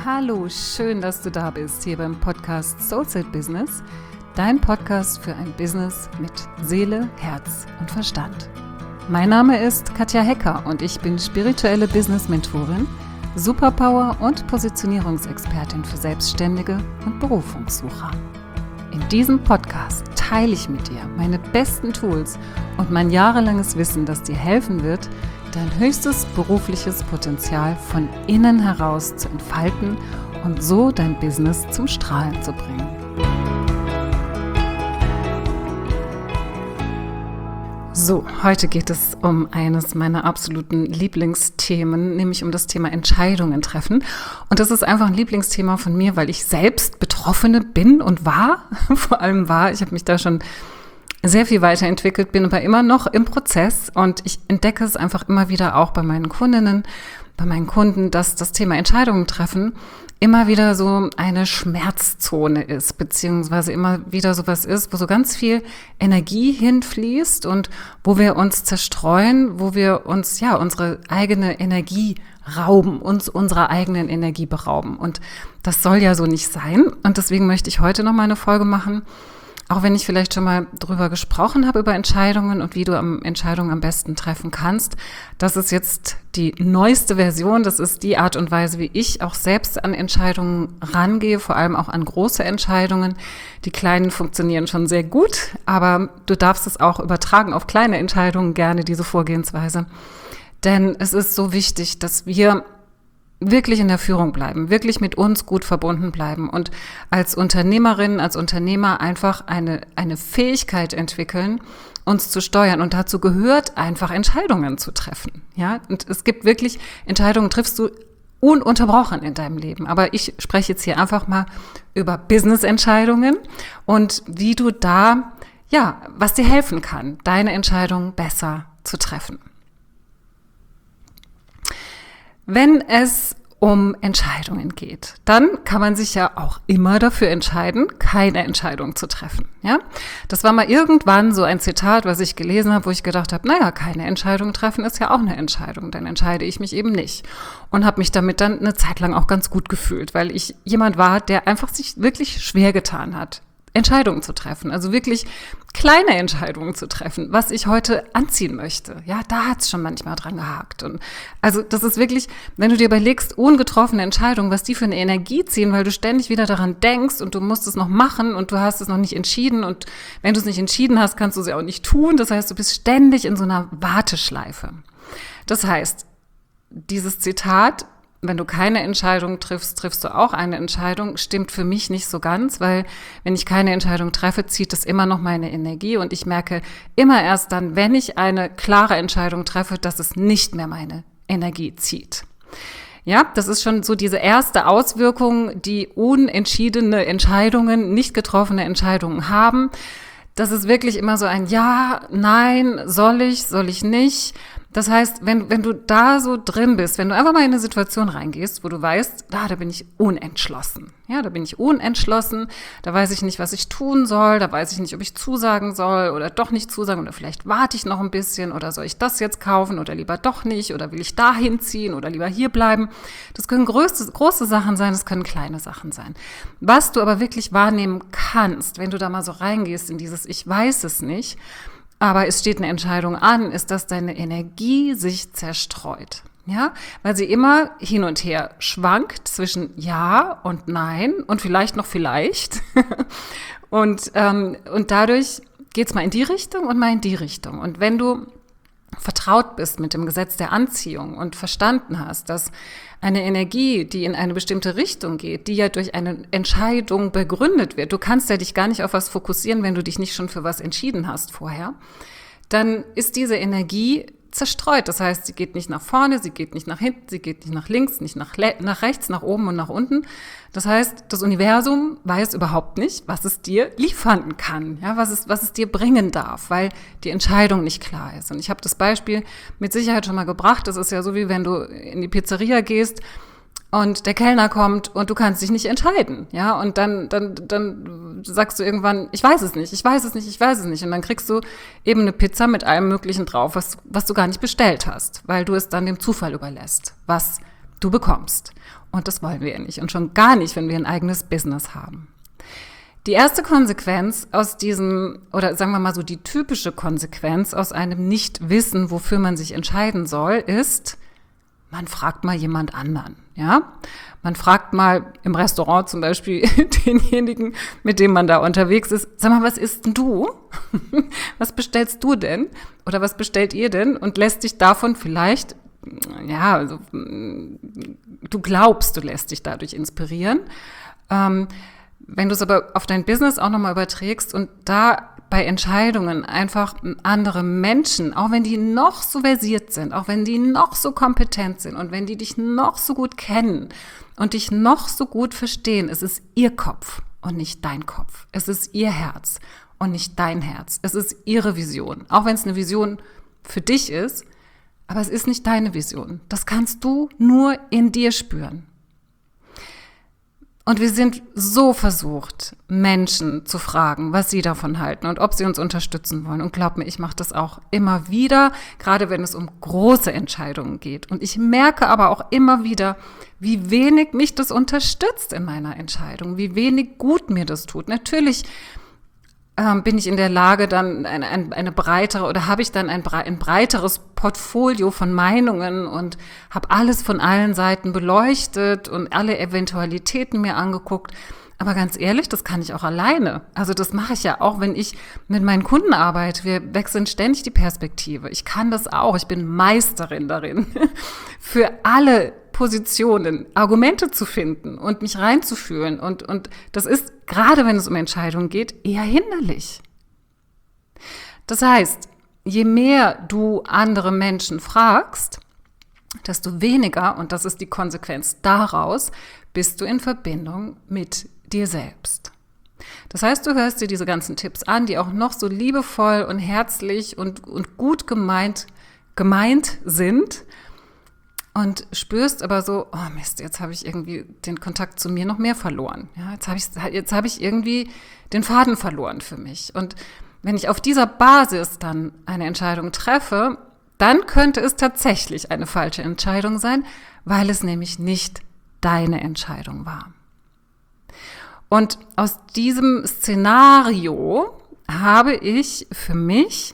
Hallo, schön, dass du da bist, hier beim Podcast Soulset Business, dein Podcast für ein Business mit Seele, Herz und Verstand. Mein Name ist Katja Hecker und ich bin spirituelle Business-Mentorin, Superpower- und Positionierungsexpertin für Selbstständige und Berufungssucher. In diesem Podcast teile ich mit dir meine besten Tools und mein jahrelanges Wissen, das dir helfen wird, dein höchstes berufliches Potenzial von innen heraus zu entfalten und so dein Business zum Strahlen zu bringen. So, heute geht es um eines meiner absoluten Lieblingsthemen, nämlich um das Thema Entscheidungen treffen. Und das ist einfach ein Lieblingsthema von mir, weil ich selbst Betroffene bin und war, vor allem war. Ich habe mich da schon sehr viel weiterentwickelt, bin aber immer noch im Prozess und ich entdecke es einfach immer wieder auch bei meinen Kundinnen, bei meinen Kunden, dass das Thema Entscheidungen treffen immer wieder so eine Schmerzzone ist, beziehungsweise immer wieder sowas ist, wo so ganz viel Energie hinfließt und wo wir uns zerstreuen, wo wir uns unsere eigene Energie rauben, uns unserer eigenen Energie berauben. Und das soll ja so nicht sein. Und deswegen möchte ich heute noch mal eine Folge machen, auch wenn ich vielleicht schon mal drüber gesprochen habe, über Entscheidungen und wie du Entscheidungen am besten treffen kannst. Das ist jetzt die neueste Version. Das ist die Art und Weise, wie ich auch selbst an Entscheidungen rangehe, vor allem auch an große Entscheidungen. Die kleinen funktionieren schon sehr gut, aber du darfst es auch übertragen auf kleine Entscheidungen gerne, diese Vorgehensweise. Denn es ist so wichtig, dass wir wirklich in der Führung bleiben, wirklich mit uns gut verbunden bleiben und als Unternehmerin, als Unternehmer einfach eine Fähigkeit entwickeln, uns zu steuern. Und dazu gehört einfach Entscheidungen zu treffen. Ja, und es gibt wirklich Entscheidungen, triffst du ununterbrochen in deinem Leben. Aber ich spreche jetzt hier einfach mal über Business-Entscheidungen und wie du da, was dir helfen kann, deine Entscheidungen besser zu treffen. Wenn es um Entscheidungen geht, dann kann man sich ja auch immer dafür entscheiden, keine Entscheidung zu treffen. Ja, das war mal irgendwann so ein Zitat, was ich gelesen habe, wo ich gedacht habe, keine Entscheidung treffen ist ja auch eine Entscheidung, dann entscheide ich mich eben nicht. Und habe mich damit dann eine Zeit lang auch ganz gut gefühlt, weil ich jemand war, der einfach sich wirklich schwer getan hat, Entscheidungen zu treffen, also wirklich kleine Entscheidungen zu treffen, was ich heute anziehen möchte. Ja, da hat es schon manchmal dran gehakt. Und also das ist wirklich, wenn du dir überlegst, ungetroffene Entscheidungen, was die für eine Energie ziehen, weil du ständig wieder daran denkst und du musst es noch machen und du hast es noch nicht entschieden und wenn du es nicht entschieden hast, kannst du es ja auch nicht tun. Das heißt, du bist ständig in so einer Warteschleife. Das heißt, dieses Zitat, wenn du keine Entscheidung triffst, triffst du auch eine Entscheidung, stimmt für mich nicht so ganz, weil wenn ich keine Entscheidung treffe, zieht es immer noch meine Energie und ich merke immer erst dann, wenn ich eine klare Entscheidung treffe, dass es nicht mehr meine Energie zieht. Ja, das ist schon so diese erste Auswirkung, die unentschiedene Entscheidungen, nicht getroffene Entscheidungen haben. Das ist wirklich immer so ein Ja, Nein, soll ich nicht. Das heißt, wenn du da so drin bist, wenn du einfach mal in eine Situation reingehst, wo du weißt, da bin ich unentschlossen. Ja, da bin ich unentschlossen, da weiß ich nicht, was ich tun soll, da weiß ich nicht, ob ich zusagen soll oder doch nicht zusagen oder vielleicht warte ich noch ein bisschen oder soll ich das jetzt kaufen oder lieber doch nicht oder will ich da hinziehen oder lieber hier bleiben. Das können große Sachen sein, das können kleine Sachen sein. Was du aber wirklich wahrnehmen kannst, wenn du da mal so reingehst in dieses Ich weiß es nicht, aber es steht eine Entscheidung an, ist, dass deine Energie sich zerstreut. Ja, weil sie immer hin und her schwankt zwischen Ja und Nein und vielleicht noch vielleicht. Und dadurch geht's mal in die Richtung und mal in die Richtung. Und wenn du vertraut bist mit dem Gesetz der Anziehung und verstanden hast, dass eine Energie, die in eine bestimmte Richtung geht, die ja durch eine Entscheidung begründet wird, du kannst ja dich gar nicht auf was fokussieren, wenn du dich nicht schon für was entschieden hast vorher, dann ist diese Energie zerstreut. Das heißt, sie geht nicht nach vorne, sie geht nicht nach hinten, sie geht nicht nach links, nicht nach rechts, nach oben und nach unten. Das heißt, das Universum weiß überhaupt nicht, was es dir liefern kann, ja, was es dir bringen darf, weil die Entscheidung nicht klar ist. Und ich habe das Beispiel mit Sicherheit schon mal gebracht. Das ist ja so, wie wenn du in die Pizzeria gehst und der Kellner kommt und du kannst dich nicht entscheiden, ja, und dann sagst du irgendwann, ich weiß es nicht. Und dann kriegst du eben eine Pizza mit allem Möglichen drauf, was du gar nicht bestellt hast, weil du es dann dem Zufall überlässt, was du bekommst. Und das wollen wir ja nicht und schon gar nicht, wenn wir ein eigenes Business haben. Die erste Konsequenz aus diesem, oder sagen wir mal so die typische Konsequenz aus einem Nichtwissen, wofür man sich entscheiden soll, ist, man fragt mal jemand anderen, ja? Man fragt mal im Restaurant zum Beispiel denjenigen, mit dem man da unterwegs ist, sag mal, was isst denn du? Was bestellst du denn? Oder was bestellt ihr denn? Und lässt dich davon vielleicht, ja, also, du glaubst, du lässt dich dadurch inspirieren. Wenn du es aber auf dein Business auch nochmal überträgst und da bei Entscheidungen einfach andere Menschen, auch wenn die noch so versiert sind, auch wenn die noch so kompetent sind und wenn die dich noch so gut kennen und dich noch so gut verstehen, es ist ihr Kopf und nicht dein Kopf. Es ist ihr Herz und nicht dein Herz. Es ist ihre Vision, auch wenn es eine Vision für dich ist, aber es ist nicht deine Vision. Das kannst du nur in dir spüren. Und wir sind so versucht, Menschen zu fragen, was sie davon halten und ob sie uns unterstützen wollen. Und glaub mir, ich mache das auch immer wieder, gerade wenn es um große Entscheidungen geht. Und ich merke aber auch immer wieder, wie wenig mich das unterstützt in meiner Entscheidung, wie wenig gut mir das tut. Natürlich bin ich in der Lage, dann eine breitere oder habe ich dann ein breiteres Portfolio von Meinungen und habe alles von allen Seiten beleuchtet und alle Eventualitäten mir angeguckt. Aber ganz ehrlich, das kann ich auch alleine. Also das mache ich ja auch, wenn ich mit meinen Kunden arbeite. Wir wechseln ständig die Perspektive. Ich kann das auch. Ich bin Meisterin darin, für alle Positionen Argumente zu finden und mich reinzufühlen. Und das ist, gerade wenn es um Entscheidungen geht, eher hinderlich. Das heißt, je mehr du andere Menschen fragst, desto weniger, und das ist die Konsequenz daraus, bist du in Verbindung mit dir selbst. Das heißt, du hörst dir diese ganzen Tipps an, die auch noch so liebevoll und herzlich und gut gemeint sind und spürst aber so, oh Mist, jetzt habe ich irgendwie den Kontakt zu mir noch mehr verloren. Ja, jetzt habe ich irgendwie den Faden verloren für mich. Und wenn ich auf dieser Basis dann eine Entscheidung treffe, dann könnte es tatsächlich eine falsche Entscheidung sein, weil es nämlich nicht deine Entscheidung war. Und aus diesem Szenario habe ich für mich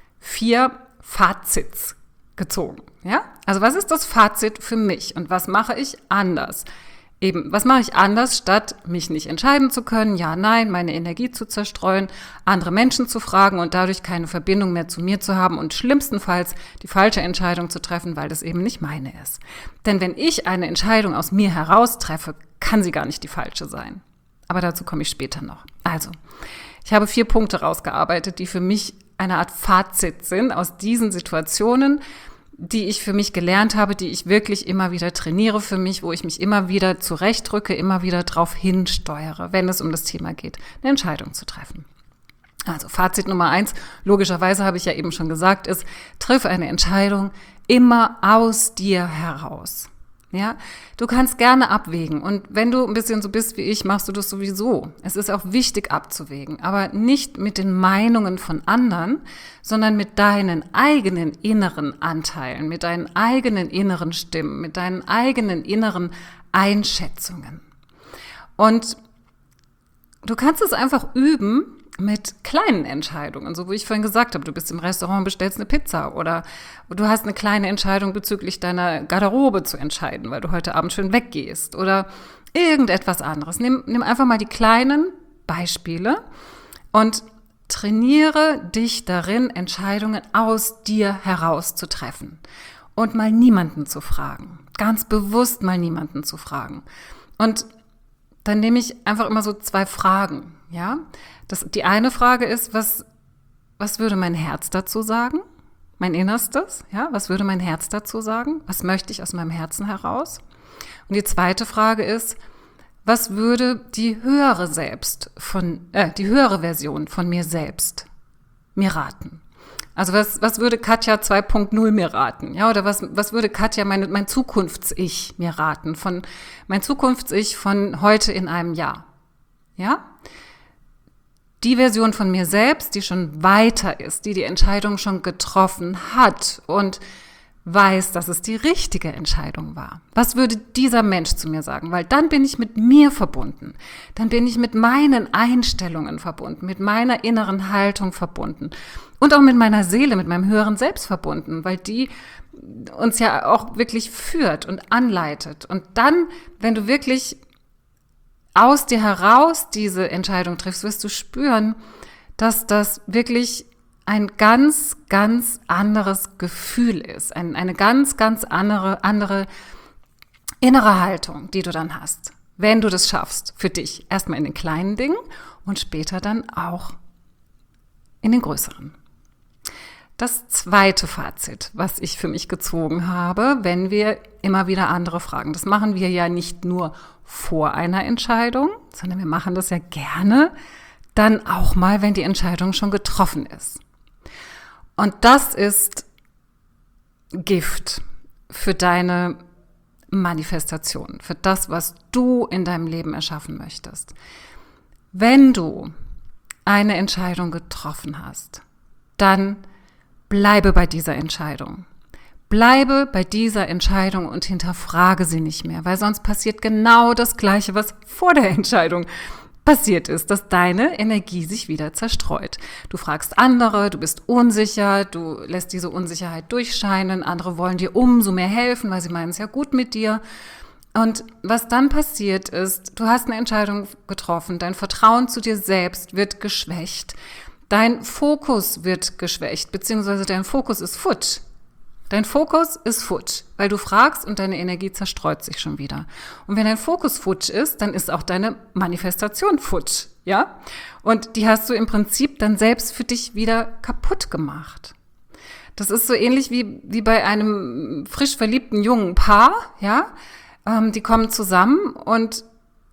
4 Fazits gezogen. Ja? Also was ist das Fazit für mich und was mache ich anders? Eben, was mache ich anders, statt mich nicht entscheiden zu können, ja, nein, meine Energie zu zerstreuen, andere Menschen zu fragen und dadurch keine Verbindung mehr zu mir zu haben und schlimmstenfalls die falsche Entscheidung zu treffen, weil das eben nicht meine ist. Denn wenn ich eine Entscheidung aus mir heraus treffe, kann sie gar nicht die falsche sein. Aber dazu komme ich später noch. Also, ich habe 4 Punkte rausgearbeitet, die für mich eine Art Fazit sind aus diesen Situationen, die ich für mich gelernt habe, die ich wirklich immer wieder trainiere für mich, wo ich mich immer wieder zurechtrücke, immer wieder drauf hinsteuere, wenn es um das Thema geht, eine Entscheidung zu treffen. Also Fazit Nummer 1, logischerweise habe ich ja eben schon gesagt, ist, triff eine Entscheidung immer aus dir heraus. Ja, du kannst gerne abwägen und wenn du ein bisschen so bist wie ich, machst du das sowieso. Es ist auch wichtig abzuwägen, aber nicht mit den Meinungen von anderen, sondern mit deinen eigenen inneren Anteilen, mit deinen eigenen inneren Stimmen, mit deinen eigenen inneren Einschätzungen. Und du kannst es einfach üben mit kleinen Entscheidungen, so wie ich vorhin gesagt habe, du bist im Restaurant und bestellst eine Pizza oder du hast eine kleine Entscheidung bezüglich deiner Garderobe zu entscheiden, weil du heute Abend schön weggehst oder irgendetwas anderes. Nimm einfach mal die kleinen Beispiele und trainiere dich darin, Entscheidungen aus dir heraus zu treffen und mal niemanden zu fragen, ganz bewusst mal niemanden zu fragen. Und dann nehme ich einfach immer so 2 Fragen, ja. Die eine Frage ist, was würde mein Herz dazu sagen? Mein Innerstes, ja? Was würde mein Herz dazu sagen? Was möchte ich aus meinem Herzen heraus? Und die zweite Frage ist, was würde die höhere Version von mir selbst mir raten? Also was würde Katja 2.0 mir raten? Ja, oder was würde Katja, mein Zukunfts-Ich mir raten? Mein Zukunfts-Ich von heute in einem Jahr. Ja? Die Version von mir selbst, die schon weiter ist, die Entscheidung schon getroffen hat und weiß, dass es die richtige Entscheidung war? Was würde dieser Mensch zu mir sagen? Weil dann bin ich mit mir verbunden. Dann bin ich mit meinen Einstellungen verbunden, mit meiner inneren Haltung verbunden und auch mit meiner Seele, mit meinem höheren Selbst verbunden, weil die uns ja auch wirklich führt und anleitet. Und dann, wenn du wirklich aus dir heraus diese Entscheidung triffst, wirst du spüren, dass das wirklich ein ganz, ganz anderes Gefühl ist, eine ganz, ganz andere innere Haltung, die du dann hast, wenn du das schaffst, für dich. Erstmal in den kleinen Dingen und später dann auch in den größeren. Das zweite Fazit, was ich für mich gezogen habe, wenn wir immer wieder andere fragen. Das machen wir ja nicht nur vor einer Entscheidung, sondern wir machen das ja gerne dann auch mal, wenn die Entscheidung schon getroffen ist. Und das ist Gift für deine Manifestation, für das, was du in deinem Leben erschaffen möchtest. Wenn du eine Entscheidung getroffen hast, dann bleibe bei dieser Entscheidung. Bleibe bei dieser Entscheidung und hinterfrage sie nicht mehr, weil sonst passiert genau das Gleiche, was vor der Entscheidung passiert ist, dass deine Energie sich wieder zerstreut. Du fragst andere, du bist unsicher, du lässt diese Unsicherheit durchscheinen, andere wollen dir umso mehr helfen, weil sie meinen es ja gut mit dir. Und was dann passiert ist, du hast eine Entscheidung getroffen, dein Vertrauen zu dir selbst wird geschwächt, dein Fokus wird geschwächt, beziehungsweise dein Fokus ist futsch. Dein Fokus ist futsch, weil du fragst und deine Energie zerstreut sich schon wieder. Und wenn dein Fokus futsch ist, dann ist auch deine Manifestation futsch, ja? Und die hast du im Prinzip dann selbst für dich wieder kaputt gemacht. Das ist so ähnlich wie bei einem frisch verliebten jungen Paar, ja? Die kommen zusammen und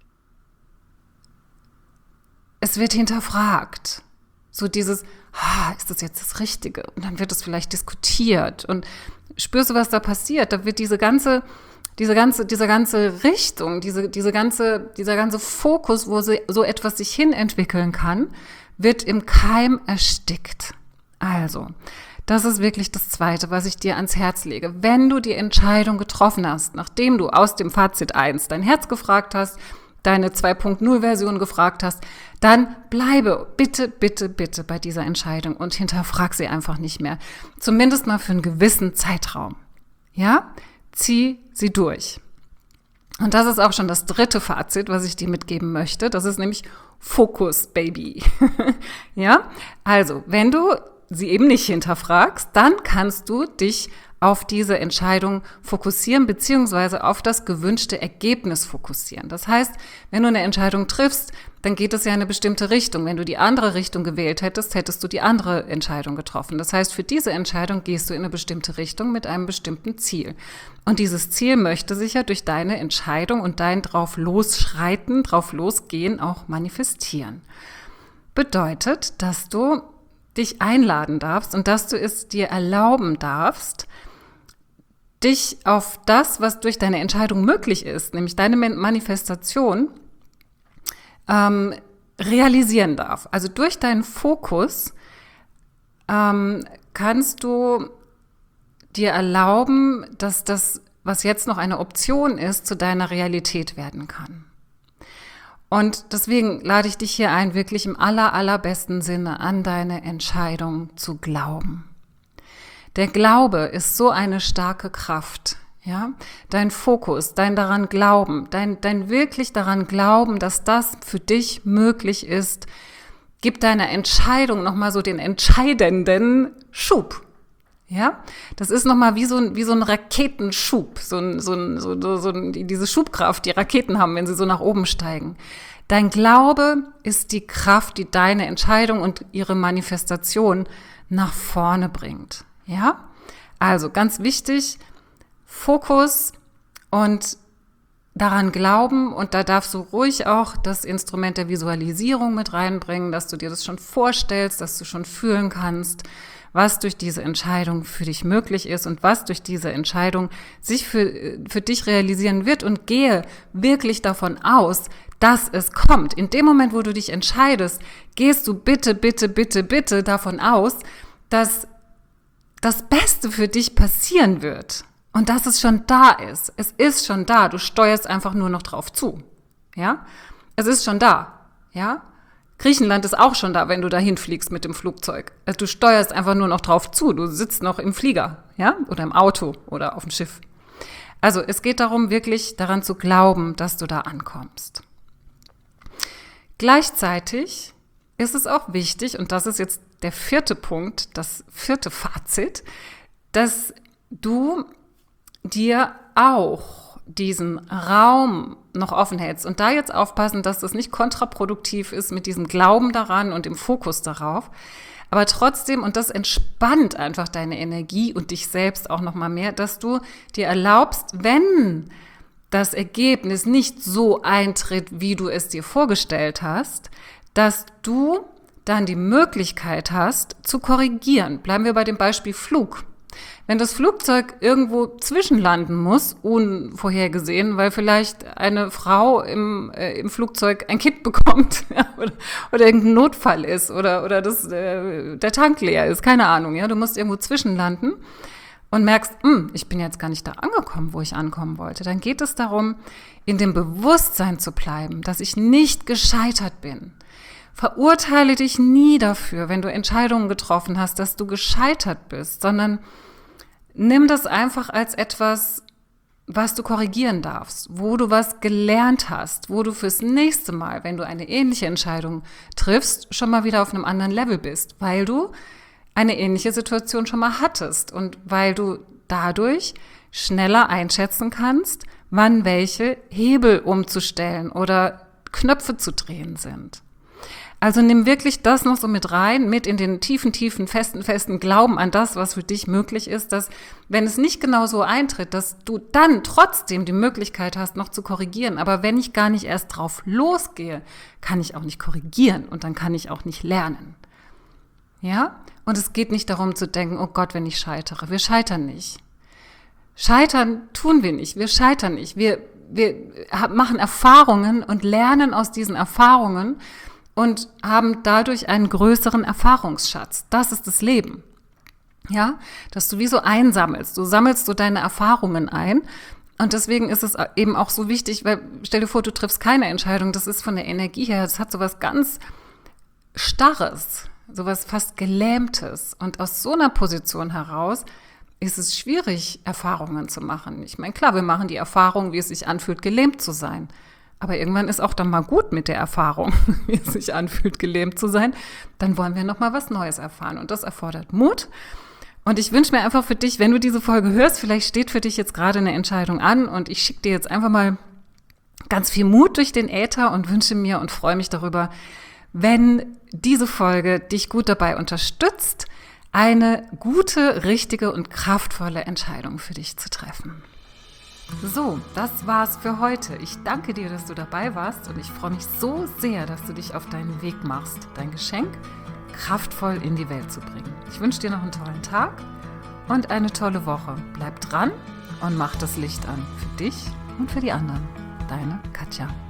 es wird hinterfragt. So dieses, ist das jetzt das Richtige? Und dann wird es vielleicht diskutiert. Und spürst du, was da passiert? Da wird diese ganze Richtung, dieser ganze Fokus, wo so etwas sich hin entwickeln kann, wird im Keim erstickt. Also, das ist wirklich das Zweite, was ich dir ans Herz lege. Wenn du die Entscheidung getroffen hast, nachdem du aus dem Fazit 1 dein Herz gefragt hast, deine 2.0-Version gefragt hast, dann bleibe bitte, bitte, bitte bei dieser Entscheidung und hinterfrag sie einfach nicht mehr. Zumindest mal für einen gewissen Zeitraum. Ja? Zieh sie durch. Und das ist auch schon das dritte Fazit, was ich dir mitgeben möchte. Das ist nämlich Fokus, Baby. Ja? Also, wenn du sie eben nicht hinterfragst, dann kannst du dich auf diese Entscheidung fokussieren, beziehungsweise auf das gewünschte Ergebnis fokussieren. Das heißt, wenn du eine Entscheidung triffst, dann geht es ja in eine bestimmte Richtung. Wenn du die andere Richtung gewählt hättest, hättest du die andere Entscheidung getroffen. Das heißt, für diese Entscheidung gehst du in eine bestimmte Richtung mit einem bestimmten Ziel. Und dieses Ziel möchte sich ja durch deine Entscheidung und dein drauf losschreiten, drauf losgehen auch manifestieren. Bedeutet, dass du dich einladen darfst und dass du es dir erlauben darfst, dich auf das, was durch deine Entscheidung möglich ist, nämlich deine Manifestation, realisieren darf. Also durch deinen Fokus kannst du dir erlauben, dass das, was jetzt noch eine Option ist, zu deiner Realität werden kann. Und deswegen lade ich dich hier ein, wirklich im allerbesten Sinne an deine Entscheidung zu glauben. Der Glaube ist so eine starke Kraft, ja? Dein Fokus, dein daran Glauben, dein wirklich daran Glauben, dass das für dich möglich ist, gibt deiner Entscheidung nochmal so den entscheidenden Schub. Ja, das ist nochmal wie so ein Raketenschub, diese Schubkraft, die Raketen haben, wenn sie so nach oben steigen. Dein Glaube ist die Kraft, die deine Entscheidung und ihre Manifestation nach vorne bringt. Ja, also ganz wichtig, Fokus und daran glauben, und da darfst du ruhig auch das Instrument der Visualisierung mit reinbringen, dass du dir das schon vorstellst, dass du schon fühlen kannst, was durch diese Entscheidung für dich möglich ist und was durch diese Entscheidung sich für dich realisieren wird, und gehe wirklich davon aus, dass es kommt. In dem Moment, wo du dich entscheidest, gehst du bitte, bitte, bitte, bitte davon aus, dass das Beste für dich passieren wird und dass es schon da ist. Es ist schon da. Du steuerst einfach nur noch drauf zu. Ja? Es ist schon da. Ja? Griechenland ist auch schon da, wenn du dahin fliegst mit dem Flugzeug. Also du steuerst einfach nur noch drauf zu. Du sitzt noch im Flieger, ja? Oder im Auto oder auf dem Schiff. Also es geht darum, wirklich daran zu glauben, dass du da ankommst. Gleichzeitig ist es auch wichtig, und das ist jetzt der 4. Punkt, das 4. Fazit, dass du dir auch diesen Raum noch offen hältst. Und da jetzt aufpassen, dass das nicht kontraproduktiv ist mit diesem Glauben daran und dem Fokus darauf. Aber trotzdem, und das entspannt einfach deine Energie und dich selbst auch noch mal mehr, dass du dir erlaubst, wenn das Ergebnis nicht so eintritt, wie du es dir vorgestellt hast, dass du dann die Möglichkeit hast, zu korrigieren. Bleiben wir bei dem Beispiel Flug. Wenn das Flugzeug irgendwo zwischenlanden muss, unvorhergesehen, weil vielleicht eine Frau im Flugzeug ein Kind bekommt oder irgendein Notfall ist oder der Tank leer ist, keine Ahnung. Ja, du musst irgendwo zwischenlanden und merkst, ich bin jetzt gar nicht da angekommen, wo ich ankommen wollte. Dann geht es darum, in dem Bewusstsein zu bleiben, dass ich nicht gescheitert bin. Verurteile dich nie dafür, wenn du Entscheidungen getroffen hast, dass du gescheitert bist, sondern nimm das einfach als etwas, was du korrigieren darfst, wo du was gelernt hast, wo du fürs nächste Mal, wenn du eine ähnliche Entscheidung triffst, schon mal wieder auf einem anderen Level bist, weil du eine ähnliche Situation schon mal hattest und weil du dadurch schneller einschätzen kannst, wann welche Hebel umzustellen oder Knöpfe zu drehen sind. Also nimm wirklich das noch so mit rein, mit in den tiefen, festen Glauben an das, was für dich möglich ist, dass, wenn es nicht genau so eintritt, dass du dann trotzdem die Möglichkeit hast, noch zu korrigieren. Aber wenn ich gar nicht erst drauf losgehe, kann ich auch nicht korrigieren und dann kann ich auch nicht lernen. Ja? Und es geht nicht darum zu denken, oh Gott, wenn ich scheitere. Wir scheitern nicht. Scheitern tun wir nicht. Wir scheitern nicht. Wir machen Erfahrungen und lernen aus diesen Erfahrungen und haben dadurch einen größeren Erfahrungsschatz. Das ist das Leben. Ja, dass du wie so einsammelst. Du sammelst so deine Erfahrungen ein. Und deswegen ist es eben auch so wichtig, weil stell dir vor, du triffst keine Entscheidung. Das ist von der Energie her, das hat so was ganz Starres, so was fast Gelähmtes. Und aus so einer Position heraus ist es schwierig, Erfahrungen zu machen. Ich meine, klar, wir machen die Erfahrung, wie es sich anfühlt, gelähmt zu sein. Aber irgendwann ist auch dann mal gut mit der Erfahrung, wie es sich anfühlt, gelähmt zu sein. Dann wollen wir noch mal was Neues erfahren. Und das erfordert Mut. Und ich wünsche mir einfach für dich, wenn du diese Folge hörst, vielleicht steht für dich jetzt gerade eine Entscheidung an und ich schicke dir jetzt einfach mal ganz viel Mut durch den Äther und wünsche mir und freue mich darüber, wenn diese Folge dich gut dabei unterstützt, eine gute, richtige und kraftvolle Entscheidung für dich zu treffen. So, das war's für heute. Ich danke dir, dass du dabei warst und ich freue mich so sehr, dass du dich auf deinen Weg machst, dein Geschenk kraftvoll in die Welt zu bringen. Ich wünsche dir noch einen tollen Tag und eine tolle Woche. Bleib dran und mach das Licht an für dich und für die anderen. Deine Katja.